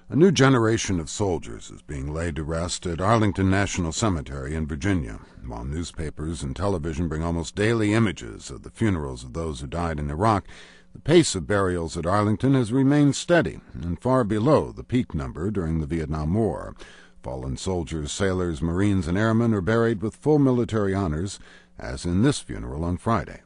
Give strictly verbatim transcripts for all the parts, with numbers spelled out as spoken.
A new generation of soldiers is being laid to rest at Arlington National Cemetery in Virginia, while newspapers and television bring almost daily images of the funerals of those who died in Iraq. The pace of burials at Arlington has remained steady and far below the peak number during the Vietnam War. Fallen soldiers, sailors, Marines, and airmen are buried with full military honors, as in this funeral on Friday.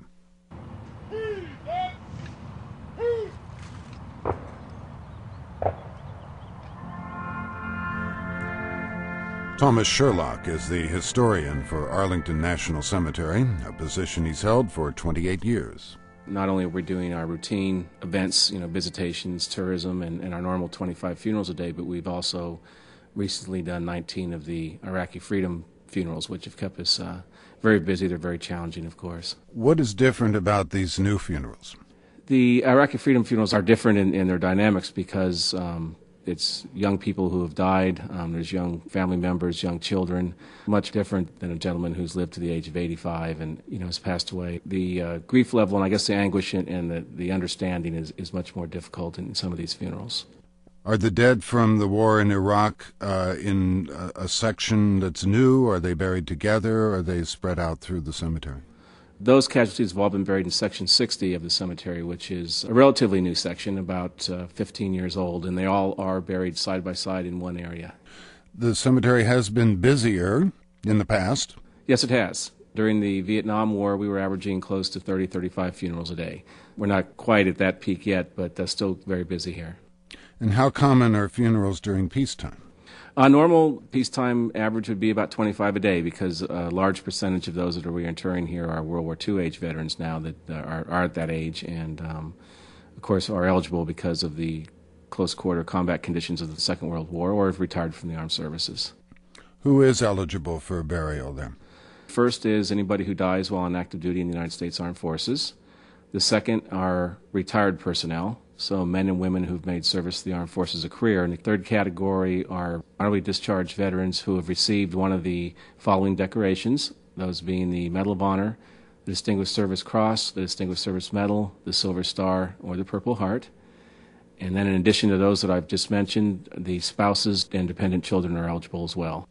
Thomas Sherlock is the historian for Arlington National Cemetery, a position he's held for twenty-eight years. Not only are we doing our routine events, you know, visitations, tourism, and, and our normal twenty-five funerals a day, but we've also recently done nineteen of the Iraqi Freedom funerals, which have kept us uh, very busy. They're very challenging, of course. What is different about these new funerals? The Iraqi Freedom funerals are different in, in their dynamics because um, it's young people who have died. Um, there's young family members, young children, much different than a gentleman who's lived to the age of eighty-five and, you know, has passed away. The uh, grief level and I guess the anguish and, and the, the understanding is, is much more difficult in some of these funerals. Are the dead from the war in Iraq uh, in a, a section that's new? Are they buried together? Or are they spread out through the cemetery? Those casualties have all been buried in Section sixty of the cemetery, which is a relatively new section, about uh, fifteen years old, and they all are buried side by side in one area. The cemetery has been busier in the past. Yes, it has. During the Vietnam War, we were averaging close to thirty, thirty-five funerals a day. We're not quite at that peak yet, but uh, still very busy here. And how common are funerals during peacetime? A normal peacetime average would be about twenty-five a day because a large percentage of those that are reinterring here are World War Two age veterans now that are, are at that age and, um, of course, are eligible because of the close quarter combat conditions of the Second World War or have retired from the armed services. Who is eligible for burial there? First is anybody who dies while on active duty in the United States Armed Forces. The second are retired personnel, so men and women who've made service to the armed forces a career. And the third category are honorably discharged veterans who have received one of the following decorations, those being the Medal of Honor, the Distinguished Service Cross, the Distinguished Service Medal, the Silver Star, or the Purple Heart. And then in addition to those that I've just mentioned, the spouses and dependent children are eligible as well.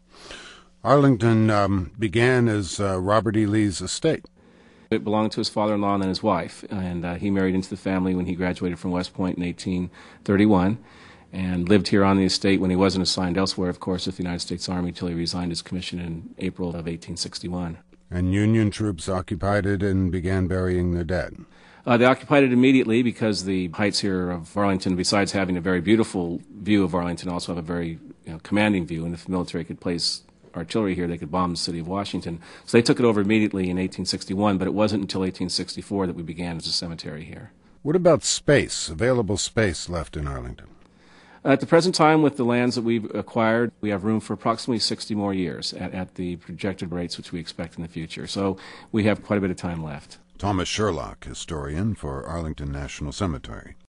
Arlington um, began as uh, Robert E. Lee's estate. It belonged to his father-in-law and then his wife, and uh, he married into the family when he graduated from West Point in eighteen thirty-one and lived here on the estate when he wasn't assigned elsewhere, of course, with the United States Army until he resigned his commission in April of eighteen sixty-one. And Union troops occupied it and began burying their dead. Uh, they occupied it immediately because the heights here of Arlington, besides having a very beautiful view of Arlington, also have a very you know, commanding view, and if the military could place artillery here, they could bomb the city of Washington. So they took it over immediately in eighteen sixty-one, but it wasn't until eighteen sixty-four that we began as a cemetery here. What about space, available space left in Arlington? At the present time, with the lands that we've acquired, we have room for approximately sixty more years at, at the projected rates which we expect in the future. So we have quite a bit of time left. Thomas Sherlock, historian for Arlington National Cemetery.